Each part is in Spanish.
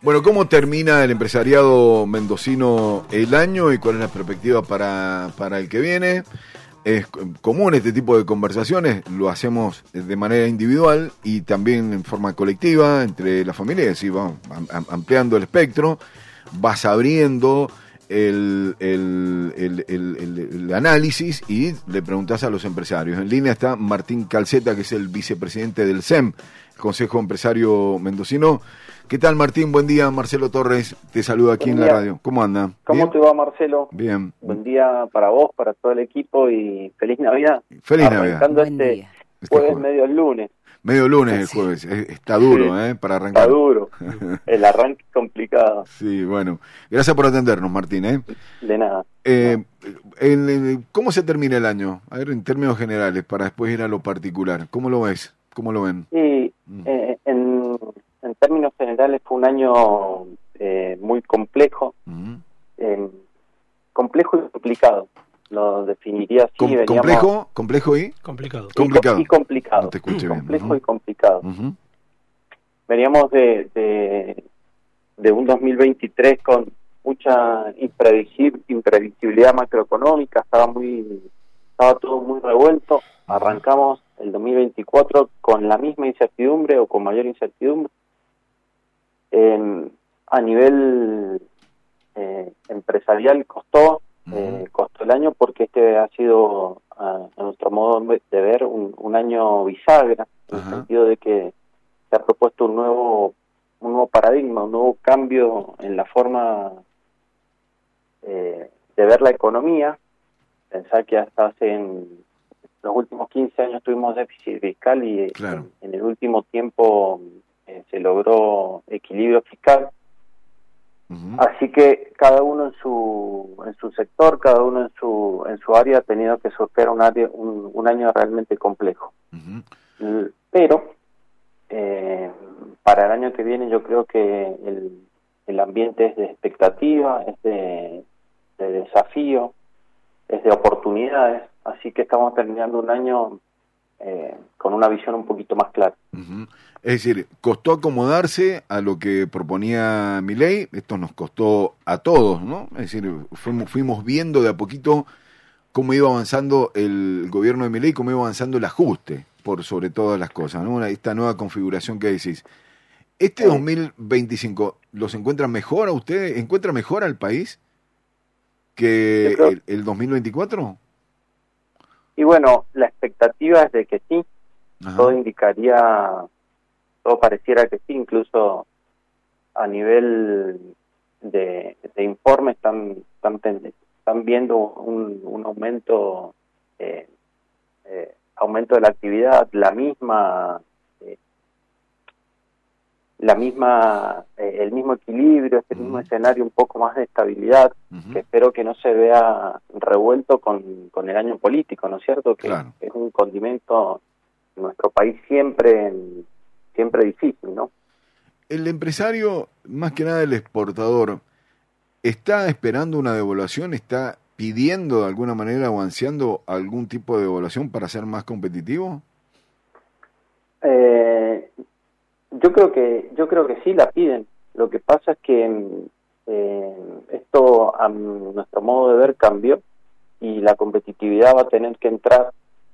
Bueno, ¿cómo termina el empresariado mendocino el año y cuál es la perspectiva para el que viene? Es común este tipo de conversaciones, lo hacemos de manera individual y también en forma colectiva entre la familia, es decir, vamos ampliando el espectro, vas abriendo el análisis y le preguntás a los empresarios. En línea está Martín Calceta, que es el vicepresidente del CEM, el Consejo Empresario Mendocino. ¿Qué tal, Martín? Buen día. Marcelo Torres te saluda aquí en la radio. ¿Cómo anda? ¿Cómo ¿Bien? te va, Marcelo? Bien. Buen día para vos, para todo el equipo y feliz Navidad. Feliz Navidad. Arrancando este jueves medio lunes. Medio lunes el jueves. Está duro, Sí, para arrancar. Está duro. El arranque es complicado. Sí, bueno. Gracias por atendernos, Martín. De nada. ¿Cómo se termina el año? A ver, en términos generales, para después ir a lo particular. ¿Cómo lo ves? ¿Cómo lo ven? Sí, en términos generales fue un año muy complejo. Complejo y complicado. Lo definiría así. ¿Complejo y? Complicado. Y complicado. No te escuché bien. Complejo y complicado. Veníamos de un 2023 con mucha imprevisibilidad macroeconómica, estaba todo muy revuelto. Arrancamos el 2024 con la misma incertidumbre o con mayor incertidumbre. A nivel empresarial costó el año porque este ha sido, a nuestro modo de ver, un año bisagra, en el sentido de que se ha propuesto un nuevo paradigma, un nuevo cambio en la forma de ver la economía. Pensar que hasta en los últimos 15 años tuvimos déficit fiscal y claro, en el último tiempo se logró equilibrio fiscal. Así que cada uno en su sector, cada uno en su área ha tenido que sortear un año realmente complejo. Pero para el año que viene yo creo que el ambiente es de expectativa, es de desafío, es de oportunidades, así que estamos terminando un año con una visión un poquito más clara. Es decir, costó acomodarse a lo que proponía Milei, esto nos costó a todos, ¿no? Es decir, fuimos viendo de a poquito cómo iba avanzando el gobierno de Milei, cómo iba avanzando el ajuste, por sobre todas las cosas, ¿no? Esta nueva configuración que decís. ¿Este 2025 los encuentra mejor a ustedes? ¿Encuentra mejor al país que el 2024? Y bueno, la expectativa es de que sí. Todo pareciera que sí, incluso a nivel de informes están viendo un aumento de la actividad, el mismo equilibrio, este mismo escenario, un poco más de estabilidad, que espero que no se vea revuelto con el año político, ¿no es cierto? Que claro, es un condimento en nuestro país siempre difícil, ¿no? El empresario, más que nada el exportador, ¿está esperando una devaluación? ¿Está pidiendo de alguna manera o ansiando algún tipo de devaluación para ser más competitivo? Yo creo que sí la piden. Lo que pasa es que esto, a nuestro modo de ver, cambió y la competitividad va a tener que entrar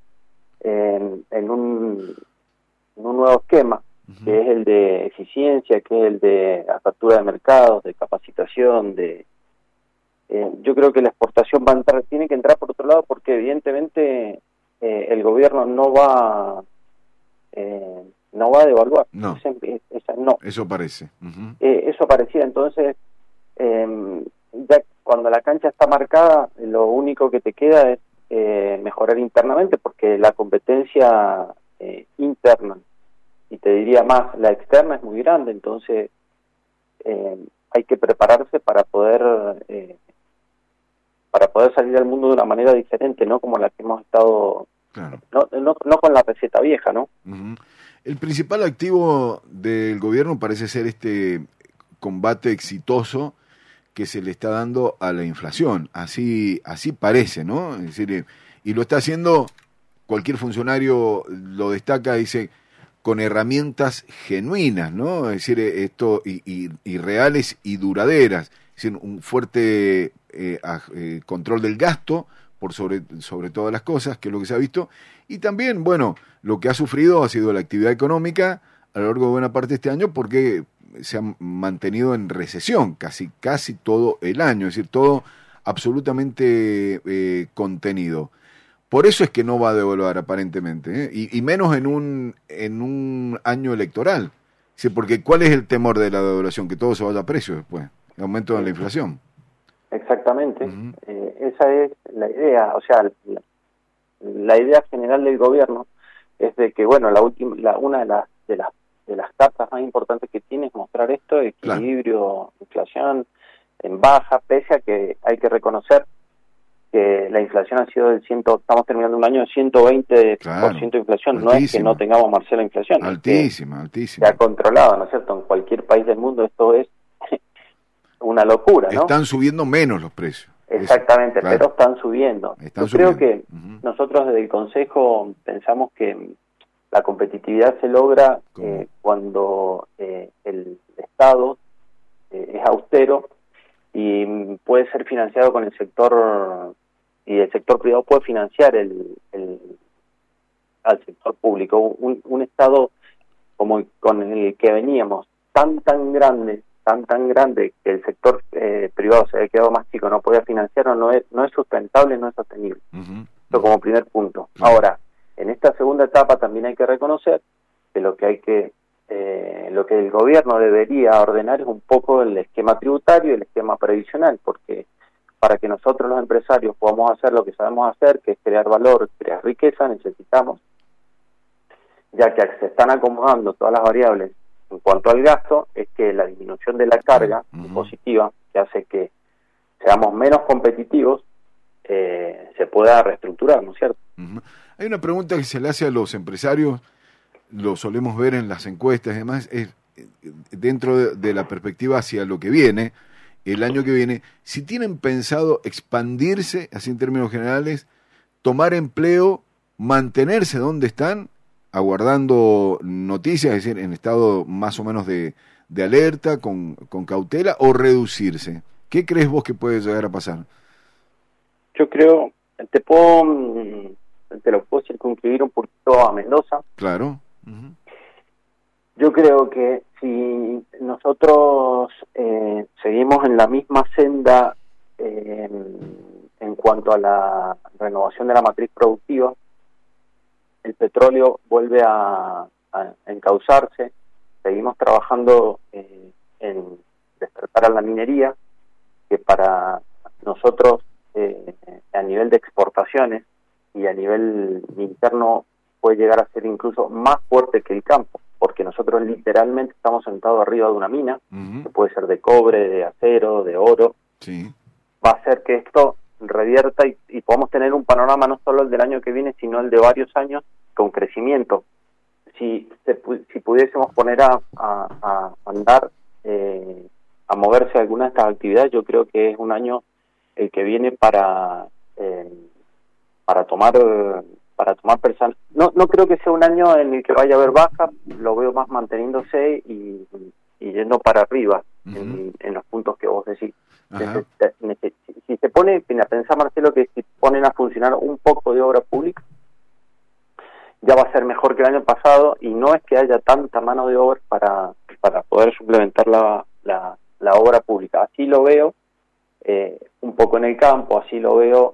en un nuevo esquema, que es el de eficiencia, que es el de apertura de mercados, de capacitación, yo creo que la exportación tiene que entrar por otro lado, porque evidentemente el gobierno no va a devaluar. No. No. Eso parece. Eso parecía. Entonces, ya cuando la cancha está marcada, lo único que te queda es mejorar internamente, porque la competencia interna, y te diría más, la externa es muy grande. Entonces hay que prepararse para poder salir al mundo de una manera diferente, no como la que hemos estado, claro, no con la receta vieja, ¿no? El principal activo del gobierno parece ser este combate exitoso que se le está dando a la inflación, así parece, ¿no? Es decir, y lo está haciendo, cualquier funcionario lo destaca, dice, con herramientas genuinas, ¿no? Es decir, esto y reales y duraderas, es decir, un fuerte control del gasto por sobre todas las cosas, que es lo que se ha visto, y también, bueno, lo que ha sufrido ha sido la actividad económica a lo largo de buena parte de este año, porque se ha mantenido en recesión casi todo el año, es decir, todo absolutamente contenido. Por eso es que no va a devaluar aparentemente, ¿eh? Y menos en un año electoral. Sí, porque ¿cuál es el temor de la devaluación? Que todo se vaya a precio después, el aumento de la inflación. Exactamente, esa es la idea, o sea, la idea general del gobierno es de que, bueno, una de las cartas más importantes que tiene es mostrar esto, equilibrio, inflación en baja, pese a que hay que reconocer que la inflación ha sido estamos terminando un año de 120% de inflación, altísima. No es que no tengamos, Marcelo, inflación, altísima. Se ha controlado, ¿no es cierto? En cualquier país del mundo esto es una locura, ¿no? Están subiendo menos los precios. Exactamente, claro. Pero están subiendo. Creo que nosotros desde el Consejo pensamos que la competitividad se logra cuando el Estado es austero y puede ser financiado con el sector, y el sector privado puede financiar al sector público. Un Estado como con el que veníamos, tan grande que el sector privado se había quedado más chico, no podía financiarlo, no es sustentable, no es sostenible. Esto como primer punto. Ahora, en esta segunda etapa también hay que reconocer que lo que el gobierno debería ordenar es un poco el esquema tributario y el esquema previsional, porque para que nosotros los empresarios podamos hacer lo que sabemos hacer, que es crear valor, crear riqueza, necesitamos, ya que se están acomodando todas las variables en cuanto al gasto, es que la disminución de la carga impositiva, que hace que seamos menos competitivos, se pueda reestructurar, ¿no es cierto? Hay una pregunta que se le hace a los empresarios, lo solemos ver en las encuestas y demás, es dentro de la perspectiva hacia lo que viene, el año que viene, si tienen pensado expandirse, así en términos generales, tomar empleo, mantenerse donde están, aguardando noticias, es decir, en estado más o menos de alerta, con cautela, o reducirse. ¿Qué crees vos que puede llegar a pasar? Yo creo, te lo puedo circunscribir un poquito a Mendoza. Claro. Yo creo que si nosotros seguimos en la misma senda en cuanto a la renovación de la matriz productiva, el petróleo vuelve a encauzarse, seguimos trabajando en despertar a la minería, que para nosotros a nivel de exportaciones y a nivel interno puede llegar a ser incluso más fuerte que el campo, porque nosotros literalmente estamos sentados arriba de una mina, que puede ser de cobre, de acero, de oro. Sí. Va a hacer que esto revierta y podamos tener un panorama no solo el del año que viene, sino el de varios años con crecimiento. Si pudiésemos poner a andar, a moverse alguna de estas actividades, yo creo que es un año el que viene para tomar personas. No creo que sea un año en el que vaya a haber baja, lo veo más manteniéndose y yendo para arriba en los puntos que vos decís. Si se pone a pensar, Marcelo, que si ponen a funcionar un poco de obra pública, ya va a ser mejor que el año pasado, y no es que haya tanta mano de obra para poder suplementar la obra pública. Así lo veo un poco en el campo, así lo veo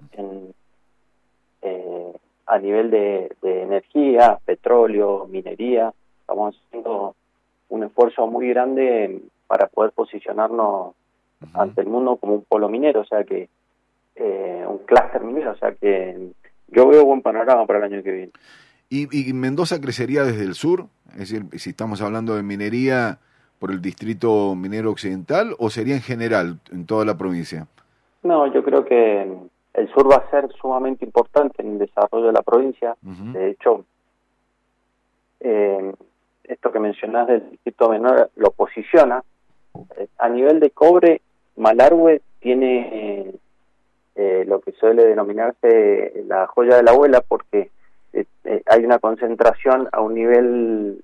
a nivel de energía, petróleo, minería. Estamos haciendo un esfuerzo muy grande para poder posicionarnos ante el mundo como un polo minero, o sea que un clúster minero, o sea que yo veo buen panorama para el año que viene. ¿Y Mendoza crecería desde el sur? Es decir, si estamos hablando de minería por el distrito minero occidental, ¿o sería en general en toda la provincia? No, yo creo que el sur va a ser sumamente importante en el desarrollo de la provincia. De hecho, esto que mencionás del distrito menor lo posiciona. A nivel de cobre, Malargüe tiene lo que suele denominarse la joya de la abuela, porque hay una concentración a un nivel,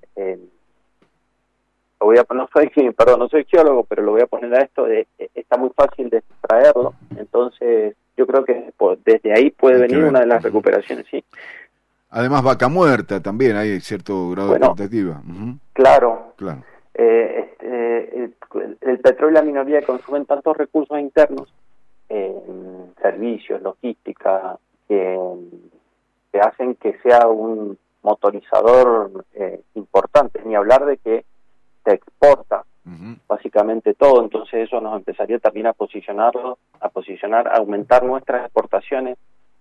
no soy geólogo, pero lo voy a poner a esto, está muy fácil de extraerlo, entonces yo creo que desde ahí puede venir una de las recuperaciones, sí. Además, Vaca Muerta también, hay cierto grado de expectativa. Claro. El petróleo y la minería consumen tantos recursos internos, servicios, logística, que hacen que sea un motorizador importante, ni hablar de que se exporta básicamente todo, entonces eso nos empezaría también a aumentar nuestras exportaciones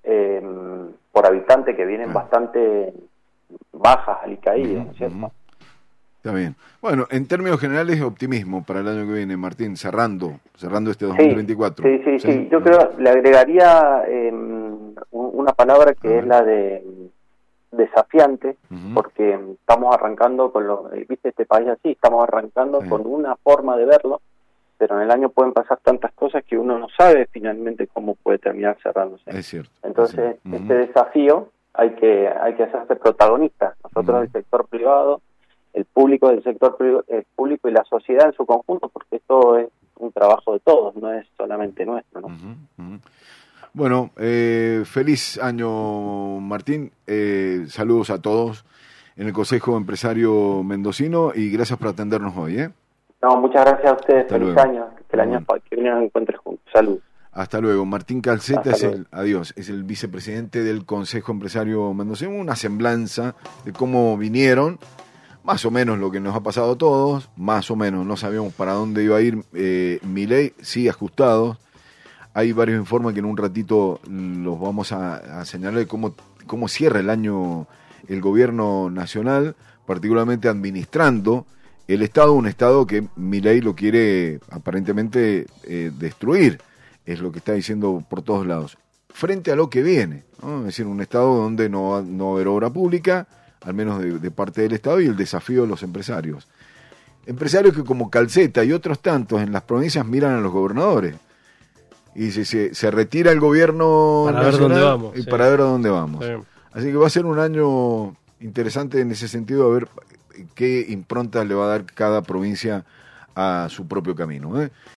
por habitante, que vienen bastante bajas, alicaídas, ¿no es cierto? Está bien. Bueno, en términos generales, optimismo para el año que viene, Martín, cerrando este 2024. Sí. Yo creo, le agregaría una palabra que es la de desafiante, porque estamos arrancando viste este país así, estamos arrancando con una forma de verlo, pero en el año pueden pasar tantas cosas que uno no sabe finalmente cómo puede terminar cerrándose. Es cierto. Entonces, este desafío hay que hacerse protagonista. Nosotros del sector privado, el público del sector público y la sociedad en su conjunto, porque esto es un trabajo de todos, no es solamente nuestro, ¿no? Bueno, feliz año, Martín. Saludos a todos en el Consejo Empresario Mendocino y gracias por atendernos hoy. No, muchas gracias a ustedes. Hasta feliz luego. año. Que el año que viene nos encuentres juntos. Salud. Hasta luego. Martín Calceta es el vicepresidente del Consejo Empresario Mendocino. Una semblanza de cómo vinieron, más o menos lo que nos ha pasado a todos, más o menos no sabíamos para dónde iba a ir Milei, sí ajustados. Hay varios informes que en un ratito los vamos a señalar de cómo cierra el año el gobierno nacional, particularmente administrando el Estado, un Estado que Milei lo quiere aparentemente destruir, es lo que está diciendo por todos lados, frente a lo que viene, ¿no? Es decir, un Estado donde no va a haber obra pública, al menos de parte del Estado, y el desafío de los empresarios. Empresarios que como Calceta y otros tantos en las provincias miran a los gobernadores. Y se retira el gobierno para nacional ver dónde vamos, y para ver a dónde vamos. Sí. Así que va a ser un año interesante en ese sentido, a ver qué impronta le va a dar cada provincia a su propio camino.